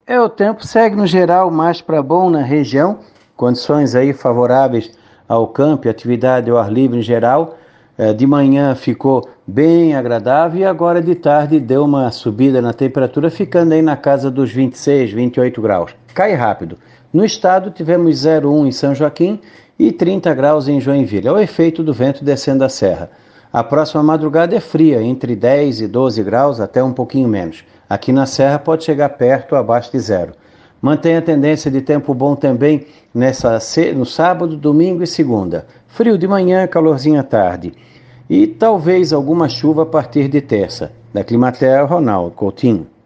O tempo segue no geral mais para bom na região, condições aí favoráveis ao campo e atividade ao ar livre em geral. De manhã ficou bem agradável e agora de tarde deu uma subida na temperatura, ficando aí na casa dos 26, 28 graus. Cai rápido. No estado tivemos 0,1 em São Joaquim e 30 graus em Joinville. É o efeito do vento descendo a serra. A próxima madrugada é fria, entre 10 e 12 graus, até um pouquinho menos. Aqui na serra pode chegar perto ou abaixo de zero. Mantém a tendência de tempo bom também no sábado, domingo e segunda. Frio de manhã, calorzinho à tarde. E talvez alguma chuva a partir de terça. Da Climatea, Ronaldo Coutinho.